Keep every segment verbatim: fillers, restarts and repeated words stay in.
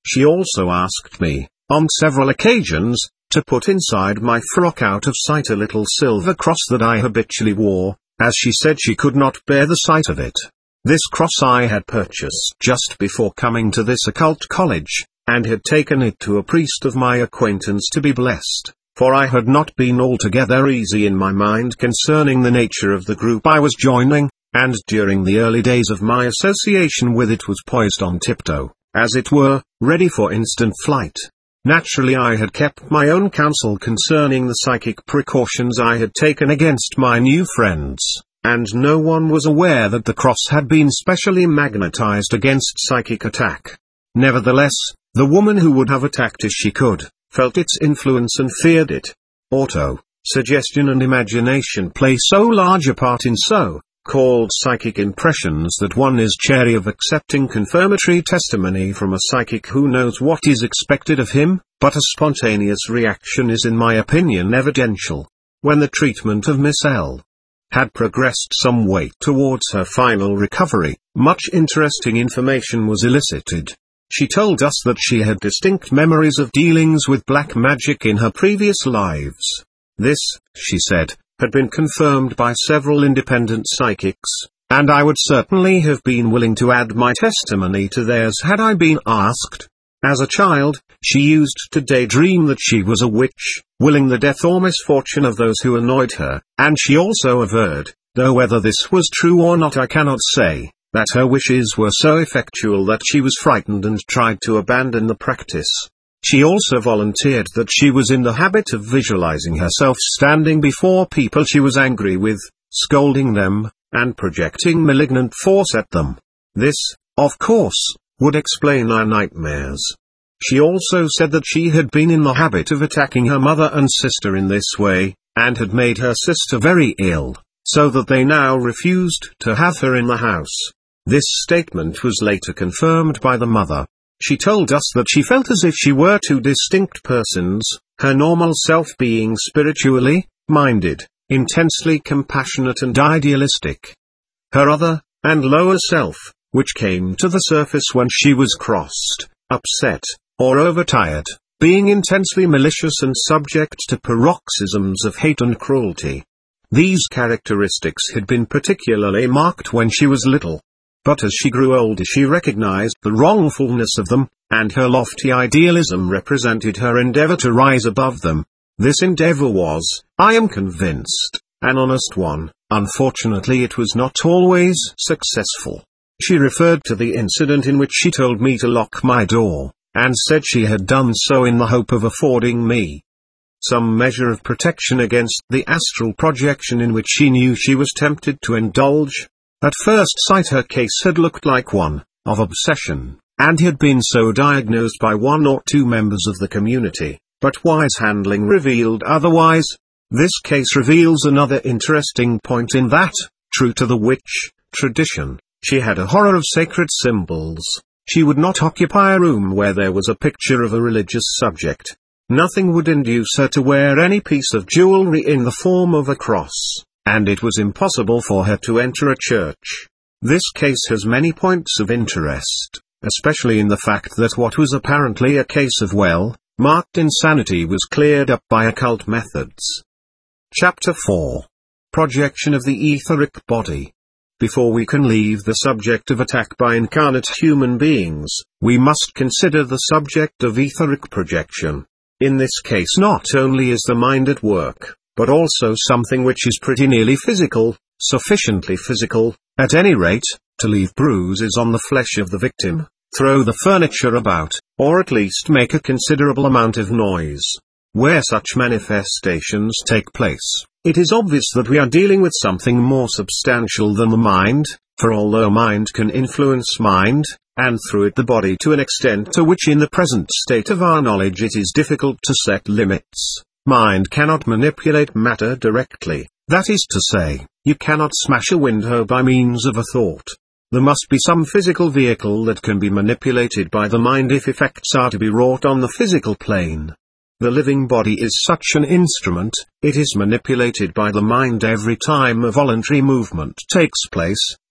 She also asked me, on several occasions, to put inside my frock out of sight a little silver cross that I habitually wore, as she said she could not bear the sight of it. This cross I had purchased just before coming to this occult college, and had taken it to a priest of my acquaintance to be blessed, for I had not been altogether easy in my mind concerning the nature of the group I was joining, and during the early days of my association with it was poised on tiptoe, as it were, ready for instant flight. Naturally I had kept my own counsel concerning the psychic precautions I had taken against my new friends, and no one was aware that the cross had been specially magnetized against psychic attack. Nevertheless, the woman who would have attacked if she could, felt its influence and feared it. Auto, suggestion and imagination play so large a part in so called psychic impressions that one is chary of accepting confirmatory testimony from a psychic who knows what is expected of him, but a spontaneous reaction is in my opinion evidential. When the treatment of Miss L had progressed some way towards her final recovery, much interesting information was elicited. She told us that she had distinct memories of dealings with black magic in her previous lives. This, she said, had been confirmed by several independent psychics, and I would certainly have been willing to add my testimony to theirs had I been asked. As a child, she used to daydream that she was a witch, willing the death or misfortune of those who annoyed her, and she also averred, though whether this was true or not I cannot say, that her wishes were so effectual that she was frightened and tried to abandon the practice. She also volunteered that she was in the habit of visualizing herself standing before people she was angry with, scolding them, and projecting malignant force at them. This, of course, would explain our nightmares. She also said that she had been in the habit of attacking her mother and sister in this way, and had made her sister very ill, so that they now refused to have her in the house. This statement was later confirmed by the mother. She told us that she felt as if she were two distinct persons, her normal self being spiritually minded, intensely compassionate and idealistic. Her other, and lower self, which came to the surface when she was crossed, upset, or overtired, being intensely malicious and subject to paroxysms of hate and cruelty. These characteristics had been particularly marked when she was little. But as she grew older she recognized the wrongfulness of them, and her lofty idealism represented her endeavor to rise above them. This endeavor was, I am convinced, an honest one. Unfortunately it was not always successful. She referred to the incident in which she told me to lock my door, and said she had done so in the hope of affording me some measure of protection against the astral projection in which she knew she was tempted to indulge. At first sight her case had looked like one of obsession, and had been so diagnosed by one or two members of the community, but wise handling revealed otherwise. This case reveals another interesting point in that, true to the witch tradition, she had a horror of sacred symbols. She would not occupy a room where there was a picture of a religious subject. Nothing would induce her to wear any piece of jewelry in the form of a cross, and it was impossible for her to enter a church. This case has many points of interest, especially in the fact that what was apparently a case of well-marked insanity was cleared up by occult methods. Chapter four. Projection of the Etheric Body. Before we can leave the subject of attack by incarnate human beings, we must consider the subject of etheric projection. In this case not only is the mind at work, but also something which is pretty nearly physical, sufficiently physical, at any rate, to leave bruises on the flesh of the victim, throw the furniture about, or at least make a considerable amount of noise. Where such manifestations take place, it is obvious that we are dealing with something more substantial than the mind, for although mind can influence mind, and through it the body to an extent to which in the present state of our knowledge it is difficult to set limits, mind cannot manipulate matter directly. That is to say, you cannot smash a window by means of a thought. There must be some physical vehicle that can be manipulated by the mind if effects are to be wrought on the physical plane. The living body is such an instrument. It is manipulated by the mind every time a voluntary movement takes place,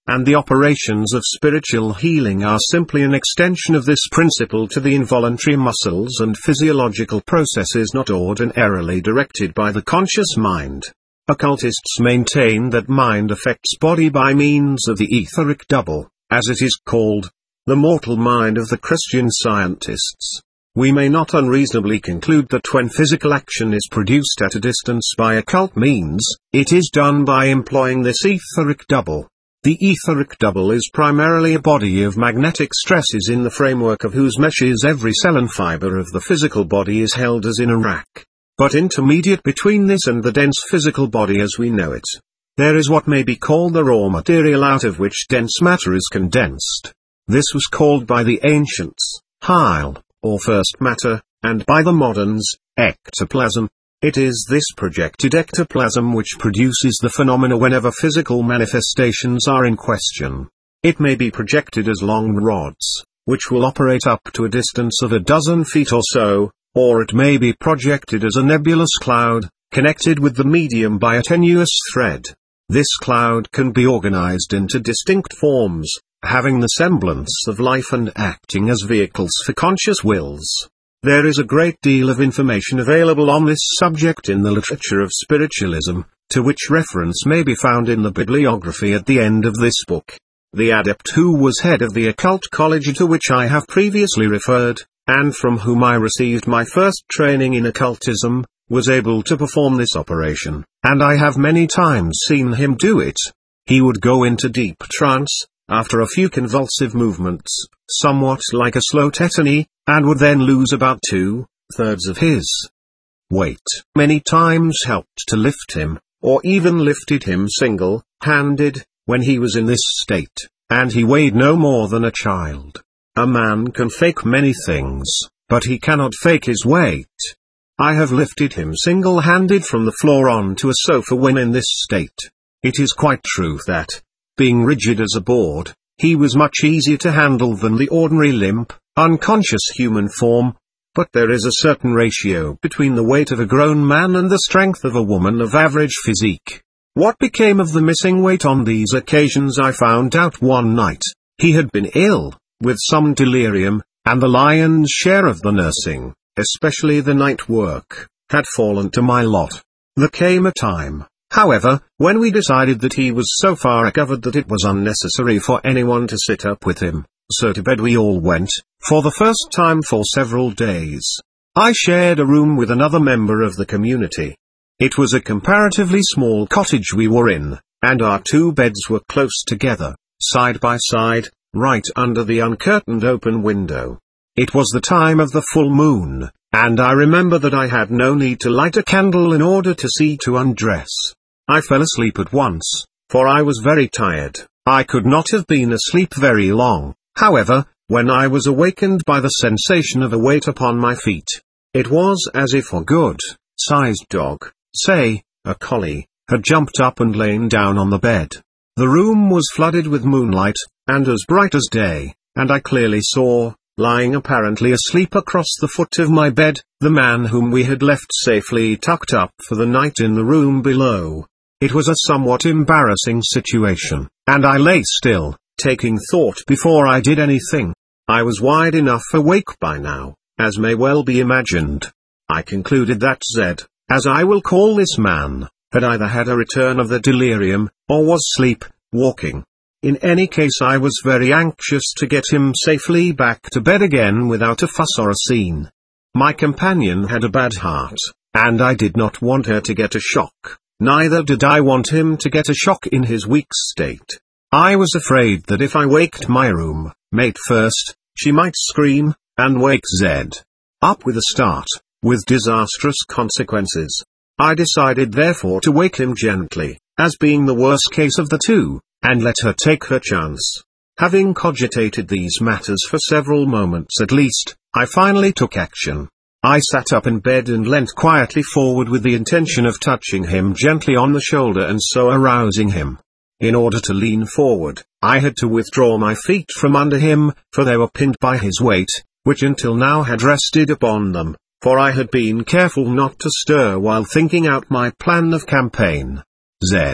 and the operations of spiritual healing are simply an extension of this principle to the involuntary muscles and physiological processes not ordinarily directed by the conscious mind. Occultists maintain that mind affects body by means of the etheric double, as it is called, the mortal mind of the Christian Scientists. We may not unreasonably conclude that when physical action is produced at a distance by occult means, it is done by employing this etheric double. The etheric double is primarily a body of magnetic stresses in the framework of whose meshes every cell and fiber of the physical body is held as in a rack. But intermediate between this and the dense physical body as we know it, there is what may be called the raw material out of which dense matter is condensed. This was called by the ancients, hyle, or first matter, and by the moderns, ectoplasm. It is this projected ectoplasm which produces the phenomena whenever physical manifestations are in question. It may be projected as long rods, which will operate up to a distance of a dozen feet or so, or it may be projected as a nebulous cloud, connected with the medium by a tenuous thread. This cloud can be organized into distinct forms, having the semblance of life and acting as vehicles for conscious wills. There is a great deal of information available on this subject in the literature of spiritualism, to which reference may be found in the bibliography at the end of this book. The adept who was head of the occult college to which I have previously referred, and from whom I received my first training in occultism, was able to perform this operation, and I have many times seen him do it. He would go into deep trance, after a few convulsive movements, somewhat like a slow tetany, and would then lose about two-thirds of his weight. Many times helped to lift him, or even lifted him single-handed, when he was in this state, and he weighed no more than a child. A man can fake many things, but he cannot fake his weight. I have lifted him single-handed from the floor onto a sofa when in this state. It is quite true that, being rigid as a board, he was much easier to handle than the ordinary limp, unconscious human form, but there is a certain ratio between the weight of a grown man and the strength of a woman of average physique. What became of the missing weight on these occasions I found out one night. He had been ill, with some delirium, and the lion's share of the nursing, especially the night work, had fallen to my lot. There came a time, however, when we decided that he was so far recovered that it was unnecessary for anyone to sit up with him, so to bed we all went, for the first time for several days. I shared a room with another member of the community. It was a comparatively small cottage we were in, and our two beds were close together, side by side, right under the uncurtained open window. It was the time of the full moon, and I remember that I had no need to light a candle in order to see to undress. I fell asleep at once, for I was very tired. I could not have been asleep very long, however, when I was awakened by the sensation of a weight upon my feet. It was as if a good-sized dog, say, a collie, had jumped up and lain down on the bed. The room was flooded with moonlight, and as bright as day, and I clearly saw, lying apparently asleep across the foot of my bed, the man whom we had left safely tucked up for the night in the room below. It was a somewhat embarrassing situation, and I lay still, taking thought before I did anything. I was wide enough awake by now, as may well be imagined. I concluded that Z, as I will call this man, had either had a return of the delirium, or was sleep-walking. In any case I was very anxious to get him safely back to bed again without a fuss or a scene. My companion had a bad heart, and I did not want her to get a shock. Neither did I want him to get a shock in his weak state. I was afraid that if I waked my room mate first, she might scream, and wake Z up with a start, with disastrous consequences. I decided therefore to wake him gently, as being the worst case of the two, and let her take her chance. Having cogitated these matters for several moments at least, I finally took action. I sat up in bed and leant quietly forward with the intention of touching him gently on the shoulder and so arousing him. In order to lean forward, I had to withdraw my feet from under him, for they were pinned by his weight, which until now had rested upon them, for I had been careful not to stir while thinking out my plan of campaign. Z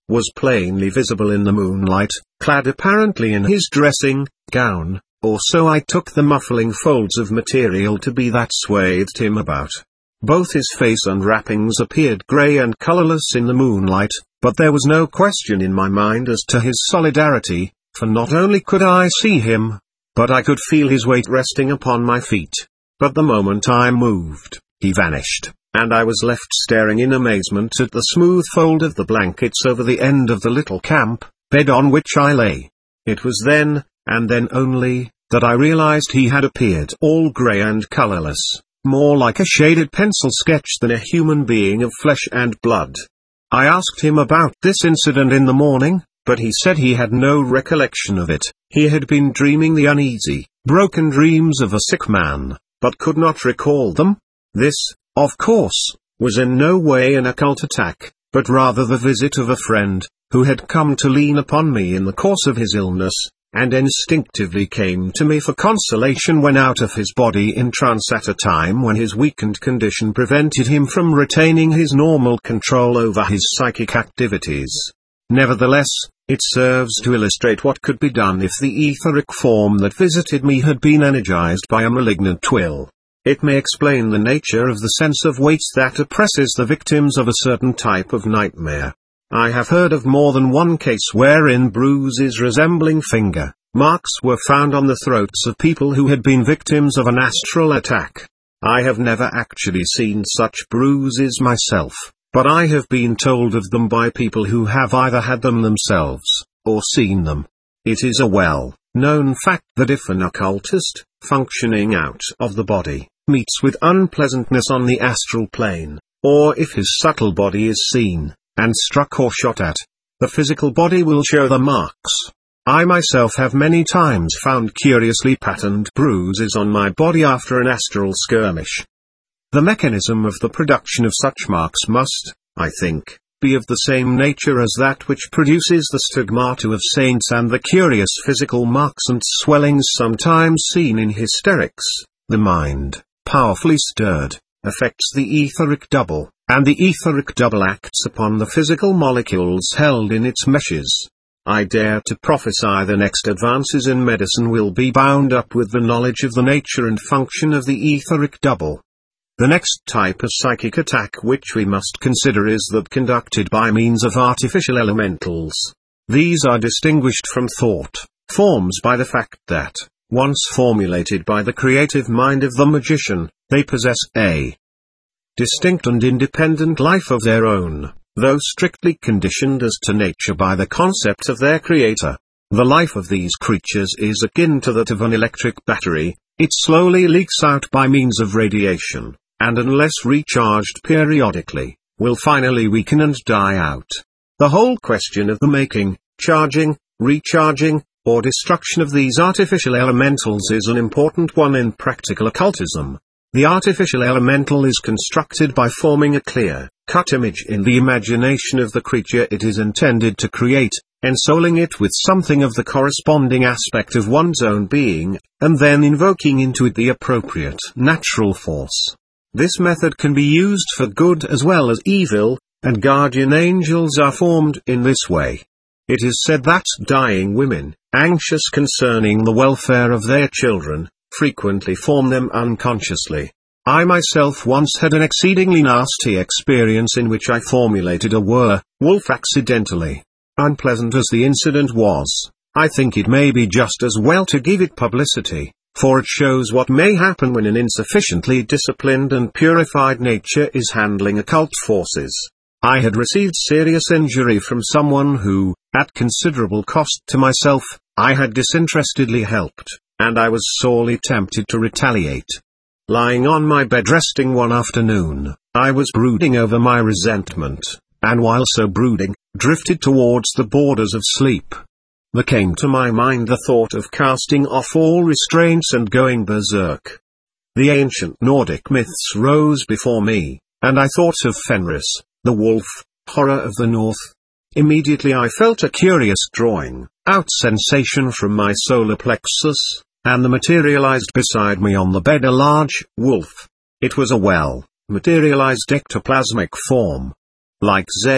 was plainly visible in the moonlight, clad apparently in his dressing gown, or so I took the muffling folds of material to be that swathed him about. Both his face and wrappings appeared grey and colourless in the moonlight, but there was no question in my mind as to his solidarity, for not only could I see him, but I could feel his weight resting upon my feet. But the moment I moved, he vanished, and I was left staring in amazement at the smooth fold of the blankets over the end of the little camp bed on which I lay. It was then, and then only, that I realized he had appeared all grey and colourless, more like a shaded pencil sketch than a human being of flesh and blood. I asked him about this incident in the morning, but he said he had no recollection of it. He had been dreaming the uneasy, broken dreams of a sick man, but could not recall them. This, of course, was in no way an occult attack, but rather the visit of a friend, who had come to lean upon me in the course of his illness, and instinctively came to me for consolation when out of his body in trance at a time when his weakened condition prevented him from retaining his normal control over his psychic activities. Nevertheless, it serves to illustrate what could be done if the etheric form that visited me had been energized by a malignant will. It may explain the nature of the sense of weight that oppresses the victims of a certain type of nightmare. I have heard of more than one case wherein bruises resembling finger marks were found on the throats of people who had been victims of an astral attack. I have never actually seen such bruises myself, but I have been told of them by people who have either had them themselves, or seen them. It is a well-known fact that if an occultist, functioning out of the body, meets with unpleasantness on the astral plane, or if his subtle body is seen, and struck or shot at, the physical body will show the marks. I myself have many times found curiously patterned bruises on my body after an astral skirmish. The mechanism of the production of such marks must, I think, be of the same nature as that which produces the stigmata of saints and the curious physical marks and swellings sometimes seen in hysterics. The mind, powerfully stirred, affects the etheric double, and the etheric double acts upon the physical molecules held in its meshes. I dare to prophesy the next advances in medicine will be bound up with the knowledge of the nature and function of the etheric double. The next type of psychic attack which we must consider is that conducted by means of artificial elementals. These are distinguished from thought forms by the fact that, once formulated by the creative mind of the magician, they possess a distinct and independent life of their own, though strictly conditioned as to nature by the concept of their creator. The life of these creatures is akin to that of an electric battery. It slowly leaks out by means of radiation, and unless recharged periodically, will finally weaken and die out. The whole question of the making, charging, recharging, or destruction of these artificial elementals is an important one in practical occultism. The artificial elemental is constructed by forming a clear-cut image in the imagination of the creature it is intended to create, ensouling it with something of the corresponding aspect of one's own being, and then invoking into it the appropriate natural force. This method can be used for good as well as evil, and guardian angels are formed in this way. It is said that dying women, anxious concerning the welfare of their children, frequently form them unconsciously. I myself once had an exceedingly nasty experience in which I formulated a werewolf accidentally. Unpleasant as the incident was, I think it may be just as well to give it publicity, for it shows what may happen when an insufficiently disciplined and purified nature is handling occult forces. I had received serious injury from someone who, at considerable cost to myself, I had disinterestedly helped, and I was sorely tempted to retaliate. Lying on my bed resting one afternoon, I was brooding over my resentment, and while so brooding, drifted towards the borders of sleep. There came to my mind the thought of casting off all restraints and going berserk. The ancient Nordic myths rose before me, and I thought of Fenris, the wolf, horror of the north. Immediately I felt a curious drawing out sensation from my solar plexus, and there materialized beside me on the bed a large wolf. It was a well materialized ectoplasmic form. Like Z,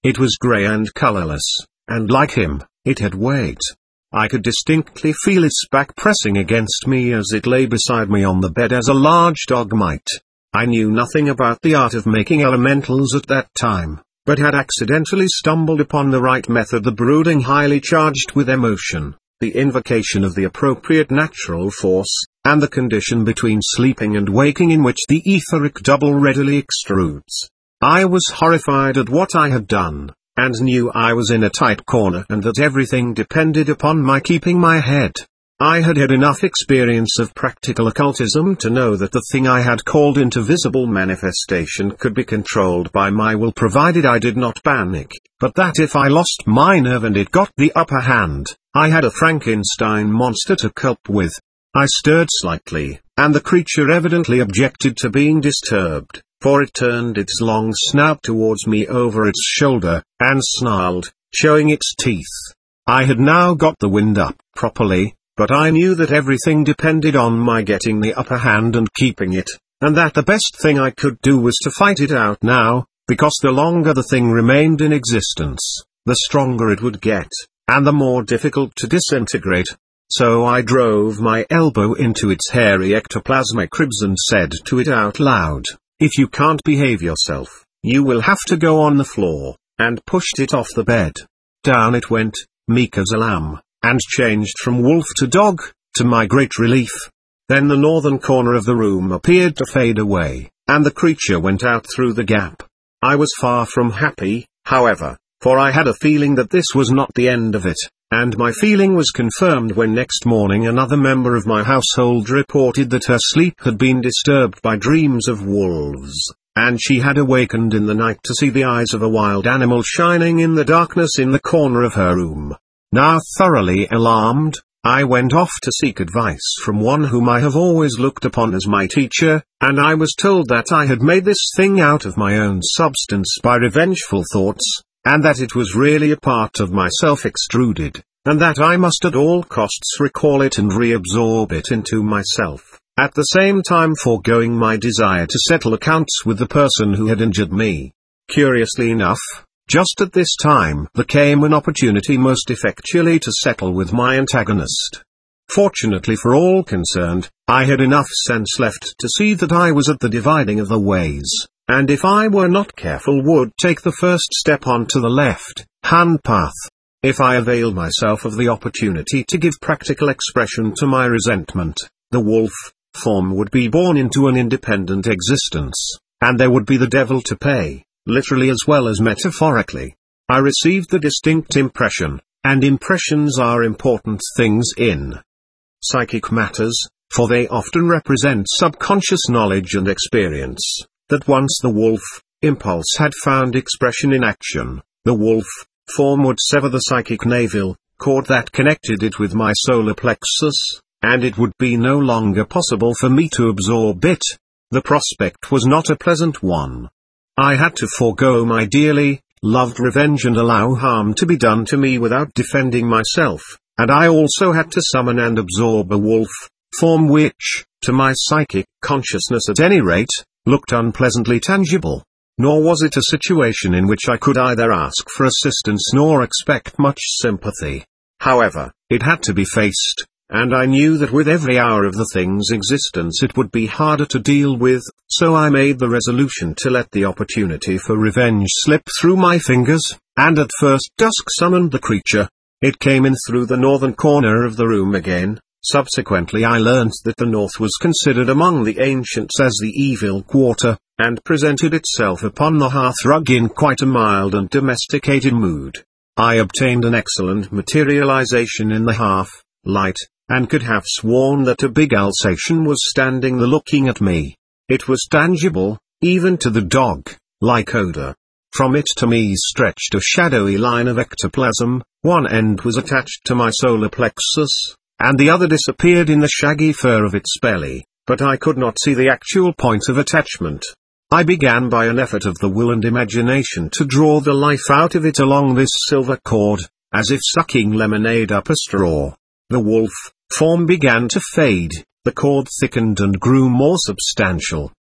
It was grey and colourless, and like him, it had weight. I could distinctly feel its back pressing against me as it lay beside me on the bed as a large dog might. I knew nothing about the art of making elementals at that time, but had accidentally stumbled upon the right method: the brooding highly charged with emotion, the invocation of the appropriate natural force, and the condition between sleeping and waking in which the etheric double readily extrudes. I was horrified at what I had done, and knew I was in a tight corner and that everything depended upon my keeping my head. I had had enough experience of practical occultism to know that the thing I had called into visible manifestation could be controlled by my will provided I did not panic, but that if I lost my nerve and it got the upper hand, I had a Frankenstein monster to cope with. I stirred slightly, and the creature evidently objected to being disturbed, for it turned its long snout towards me over its shoulder, and snarled, showing its teeth. I had now got the wind up properly, but I knew that everything depended on my getting the upper hand and keeping it, and that the best thing I could do was to fight it out now, because the longer the thing remained in existence, the stronger it would get, and the more difficult to disintegrate. So I drove my elbow into its hairy ectoplasmic ribs and said to it out loud, "If you can't behave yourself, you will have to go on the floor," and pushed it off the bed. Down it went, meek as a lamb, and changed from wolf to dog, to my great relief. Then the northern corner of the room appeared to fade away, and the creature went out through the gap. I was far from happy, however, for I had a feeling that this was not the end of it, and my feeling was confirmed when next morning another member of my household reported that her sleep had been disturbed by dreams of wolves, and she had awakened in the night to see the eyes of a wild animal shining in the darkness in the corner of her room. Now thoroughly alarmed, I went off to seek advice from one whom I have always looked upon as my teacher, and I was told that I had made this thing out of my own substance by revengeful thoughts, and that it was really a part of myself extruded, and that I must at all costs recall it and reabsorb it into myself, at the same time foregoing my desire to settle accounts with the person who had injured me. Curiously enough, just at this time there came an opportunity most effectually to settle with my antagonist. Fortunately for all concerned, I had enough sense left to see that I was at the dividing of the ways, and if I were not careful would take the first step onto the left-hand path. If I availed myself of the opportunity to give practical expression to my resentment, the wolf form would be born into an independent existence, and there would be the devil to pay, literally as well as metaphorically. I received the distinct impression, and impressions are important things in psychic matters, for they often represent subconscious knowledge and experience, that once the wolf impulse had found expression in action, the wolf form would sever the psychic navel cord that connected it with my solar plexus, and it would be no longer possible for me to absorb it. The prospect was not a pleasant one. I had to forego my dearly loved revenge and allow harm to be done to me without defending myself, and I also had to summon and absorb a wolf form which, to my psychic consciousness at any rate, looked unpleasantly tangible. Nor was it a situation in which I could either ask for assistance nor expect much sympathy. However, it had to be faced, and I knew that with every hour of the thing's existence it would be harder to deal with, so I made the resolution to let the opportunity for revenge slip through my fingers, and at first dusk summoned the creature. It came in through the northern corner of the room again. Subsequently I learnt that the north was considered among the ancients as the evil quarter, and presented itself upon the hearthrug in quite a mild and domesticated mood. I obtained an excellent materialization in the half-light, and could have sworn that a big Alsatian was standing there looking at me. It was tangible, even to the dog-like odor. From it to me stretched a shadowy line of ectoplasm, one end was attached to my solar plexus, and the other disappeared in the shaggy fur of its belly, but I could not see the actual point of attachment. I began by an effort of the will and imagination to draw the life out of it along this silver cord, as if sucking lemonade up a straw. The wolf form began to fade, the cord thickened and grew more substantial.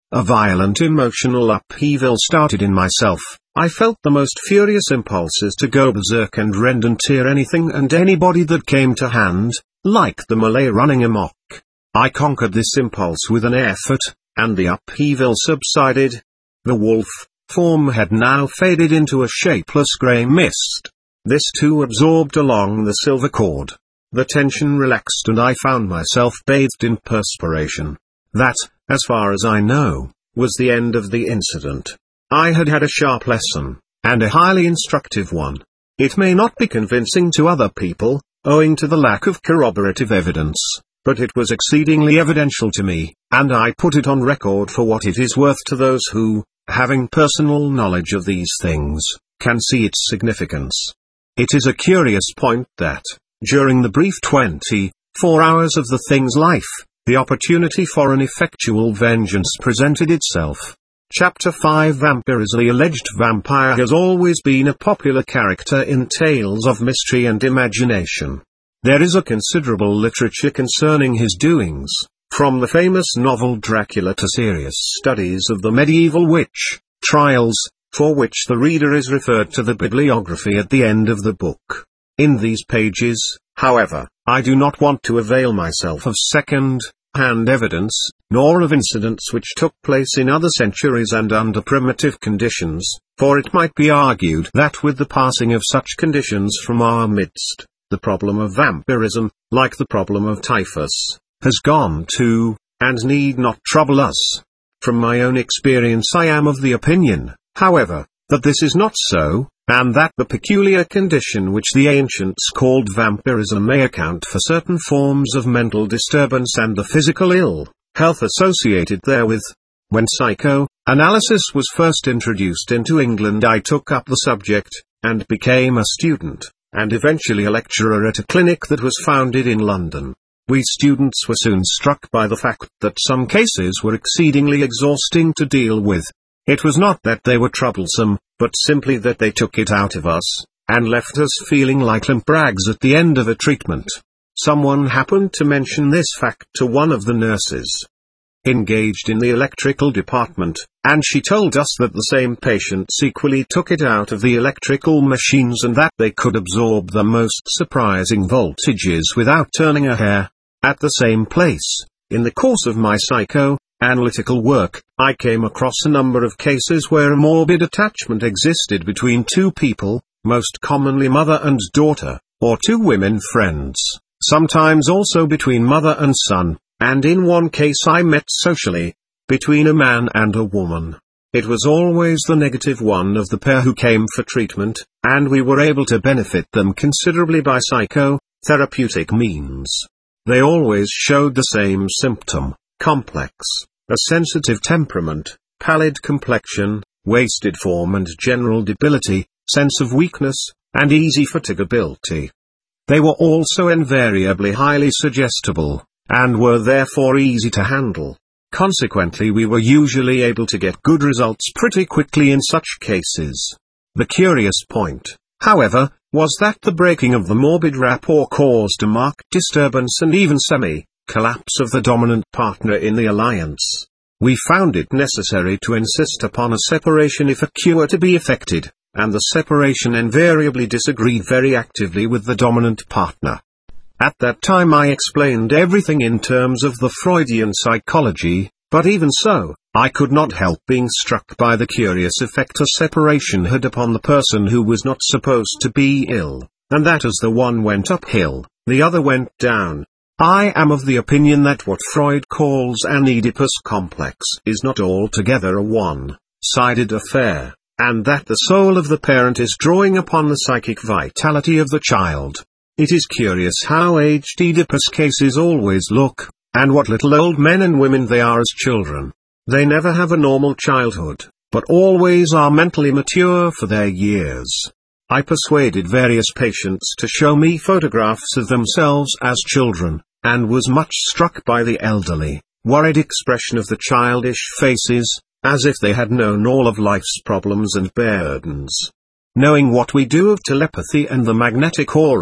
A violent emotional upheaval started in myself. I felt the most furious impulses to go berserk and rend and tear anything and anybody that came to hand, like the Malay running amok. I conquered this impulse with an effort, and the upheaval subsided. The wolf form had now faded into a shapeless grey mist. This too absorbed along the silver cord. The tension relaxed and I found myself bathed in perspiration. That, as far as I know, was the end of the incident. I had had a sharp lesson, and a highly instructive one. It may not be convincing to other people, owing to the lack of corroborative evidence, but it was exceedingly evidential to me, and I put it on record for what it is worth to those who, having personal knowledge of these things, can see its significance. It is a curious point that, during the brief twenty-four hours of the thing's life, the opportunity for an effectual vengeance presented itself. Chapter five Vampirism. The alleged vampire has always been a popular character in tales of mystery and imagination. There is a considerable literature concerning his doings, from the famous novel Dracula to serious studies of the medieval witch trials, for which the reader is referred to the bibliography at the end of the book. In these pages, however, I do not want to avail myself of second-hand evidence, nor of incidents which took place in other centuries and under primitive conditions, for it might be argued that with the passing of such conditions from our midst, the problem of vampirism, like the problem of typhus, has gone too, and need not trouble us. From my own experience I am of the opinion, however, that this is not so, and that the peculiar condition which the ancients called vampirism may account for certain forms of mental disturbance and the physical ill health associated therewith. When psycho-analysis was first introduced into England I took up the subject, and became a student, and eventually a lecturer at a clinic that was founded in London. We students were soon struck by the fact that some cases were exceedingly exhausting to deal with. It was not that they were troublesome, but simply that they took it out of us, and left us feeling like limp rags at the end of a treatment. Someone happened to mention this fact to one of the nurses engaged in the electrical department, and she told us that the same patients equally took it out of the electrical machines and that they could absorb the most surprising voltages without turning a hair. At the same place, in the course of my psycho-analytical work, I came across a number of cases where a morbid attachment existed between two people, most commonly mother and daughter, or two women friends, sometimes also between mother and son, and in one case I met socially, between a man and a woman. It was always the negative one of the pair who came for treatment, and we were able to benefit them considerably by psycho-therapeutic means. They always showed the same symptom, complex, a sensitive temperament, pallid complexion, wasted form and general debility, sense of weakness, and easy fatigability. They were also invariably highly suggestible, and were therefore easy to handle. Consequently we were usually able to get good results pretty quickly in such cases. The curious point, however, was that the breaking of the morbid rapport caused a marked disturbance and even semi-collapse of the dominant partner in the alliance. We found it necessary to insist upon a separation if a cure to be effected, and the separation invariably disagreed very actively with the dominant partner. At that time I explained everything in terms of the Freudian psychology, but even so, I could not help being struck by the curious effect a separation had upon the person who was not supposed to be ill, and that as the one went uphill, the other went down. I am of the opinion that what Freud calls an Oedipus complex is not altogether a one-sided affair, and that the soul of the parent is drawing upon the psychic vitality of the child. It is curious how aged Oedipus cases always look, and what little old men and women they are as children. They never have a normal childhood, but always are mentally mature for their years. I persuaded various patients to show me photographs of themselves as children, and was much struck by the elderly, worried expression of the childish faces, as if they had known all of life's problems and burdens. Knowing what we do of telepathy and the magnetic aura,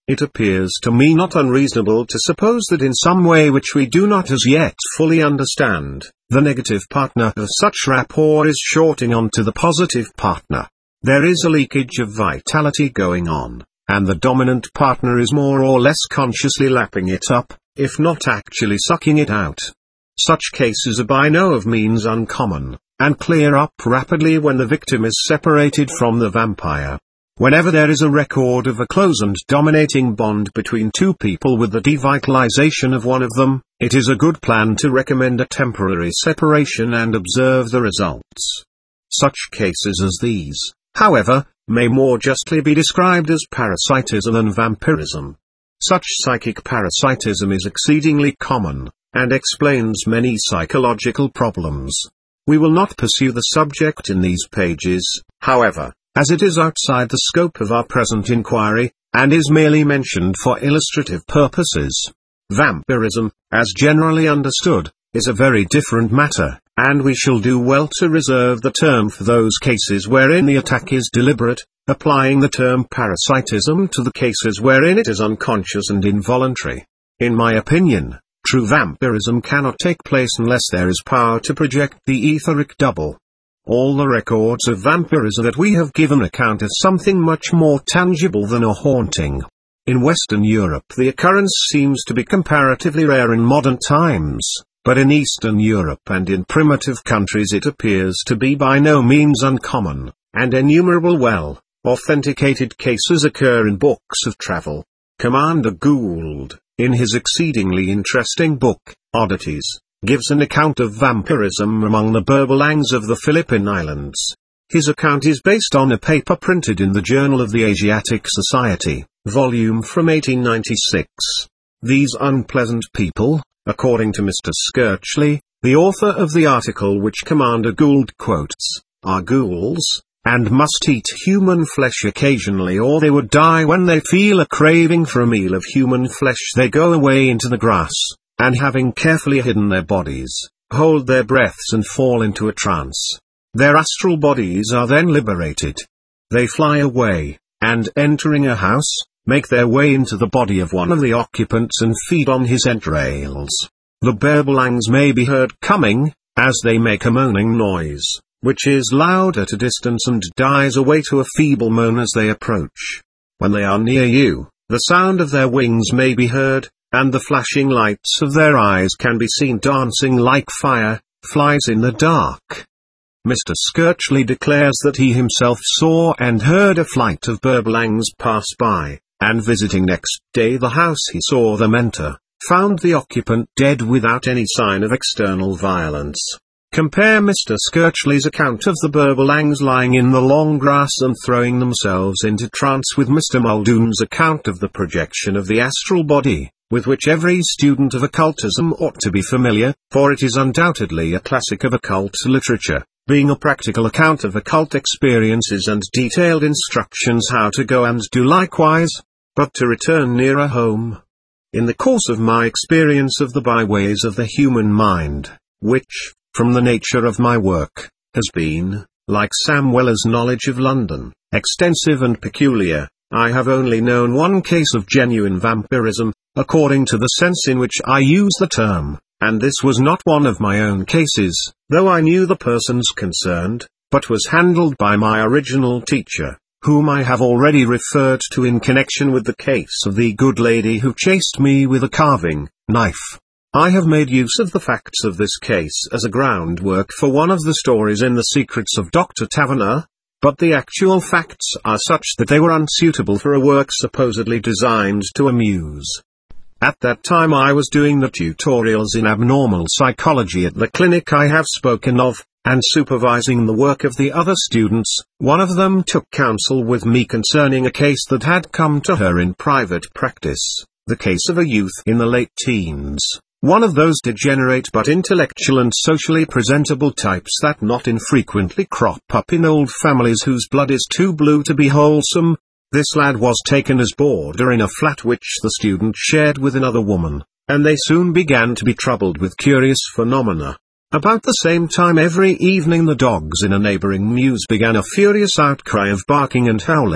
It appears to me not unreasonable to suppose that in some way which we do not as yet fully understand, the negative partner of such rapport is shorting onto the positive partner. There is a leakage of vitality going on, and the dominant partner is more or less consciously lapping it up, if not actually sucking it out. Such cases are by no means uncommon, and clear up rapidly when the victim is separated from the vampire. Whenever there is a record of a close and dominating bond between two people with the devitalization of one of them, it is a good plan to recommend a temporary separation and observe the results. Such cases as these, however, may more justly be described as parasitism than vampirism. Such psychic parasitism is exceedingly common, and explains many psychological problems. We will not pursue the subject in these pages, however, as it is outside the scope of our present inquiry, and is merely mentioned for illustrative purposes. Vampirism, as generally understood, is a very different matter, and we shall do well to reserve the term for those cases wherein the attack is deliberate, applying the term parasitism to the cases wherein it is unconscious and involuntary. In my opinion, true vampirism cannot take place unless there is power to project the etheric double. All the records of vampirism that we have given account of something much more tangible than a haunting. In Western Europe the occurrence seems to be comparatively rare in modern times, but in Eastern Europe and in primitive countries it appears to be by no means uncommon, and innumerable well authenticated cases occur in books of travel. Commander Gould, in his exceedingly interesting book, Oddities, gives an account of vampirism among the Berbalangs of the Philippine Islands. His account is based on a paper printed in the Journal of the Asiatic Society, volume from eighteen ninety-six. These unpleasant people, according to Mister Skirchley, the author of the article which Commander Gould quotes, are ghouls, and must eat human flesh occasionally or they would die. When they feel a craving for a meal of human flesh they go away into the grass, and having carefully hidden their bodies, hold their breaths and fall into a trance. Their astral bodies are then liberated. They fly away, and entering a house, make their way into the body of one of the occupants and feed on his entrails. The Berbalangs may be heard coming, as they make a moaning noise, which is loud at a distance and dies away to a feeble moan as they approach. When they are near you, the sound of their wings may be heard, and the flashing lights of their eyes can be seen dancing like fire, flies in the dark. Mister Skirchley declares that he himself saw and heard a flight of Berbalangs pass by, and visiting next day the house he saw them enter, found the occupant dead without any sign of external violence. Compare Mister Skirchley's account of the Berbalangs lying in the long grass and throwing themselves into trance with Mister Muldoon's account of the projection of the astral body, with which every student of occultism ought to be familiar, for it is undoubtedly a classic of occult literature, being a practical account of occult experiences and detailed instructions how to go and do likewise. But to return nearer home. In the course of my experience of the byways of the human mind, which, from the nature of my work, has been, like Sam Weller's knowledge of London, extensive and peculiar, I have only known one case of genuine vampirism, according to the sense in which I use the term, and this was not one of my own cases, though I knew the persons concerned, but was handled by my original teacher, whom I have already referred to in connection with the case of the good lady who chased me with a carving knife. I have made use of the facts of this case as a groundwork for one of the stories in The Secrets of Doctor Taverner, but the actual facts are such that they were unsuitable for a work supposedly designed to amuse. At that time I was doing the tutorials in abnormal psychology at the clinic I have spoken of, and supervising the work of the other students. One of them took counsel with me concerning a case that had come to her in private practice, the case of a youth in the late teens, one of those degenerate but intellectual and socially presentable types that not infrequently crop up in old families whose blood is too blue to be wholesome. This lad was taken as boarder in a flat which the student shared with another woman, and they soon began to be troubled with curious phenomena. About the same time every evening the dogs in a neighboring mews began a furious outcry of barking and howling,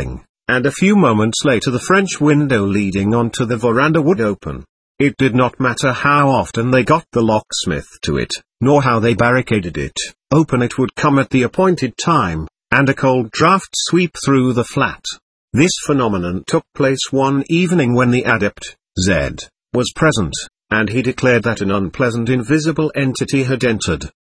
and a few moments later the French window leading onto the veranda would open. It did not matter how often they got the locksmith to it, nor how they barricaded it, open it would come at the appointed time, and a cold draught sweep through the flat. This phenomenon took place one evening when the adept, Z, was present, and he declared that an unpleasant invisible entity had entered.